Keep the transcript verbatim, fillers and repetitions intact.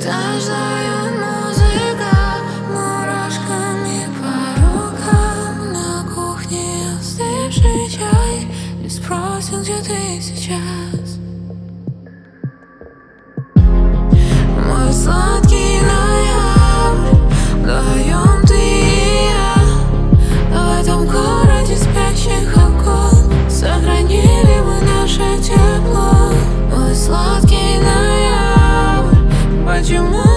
Растаждает музыка мурашками по рукам. На кухне остывший чай и спросил, где ты сейчас. Мой сладкий ноябрь, вдвоем ты и я. В этом городе спящих окон сохранили мы наше тепло. Мой сладкий ноябрь, почему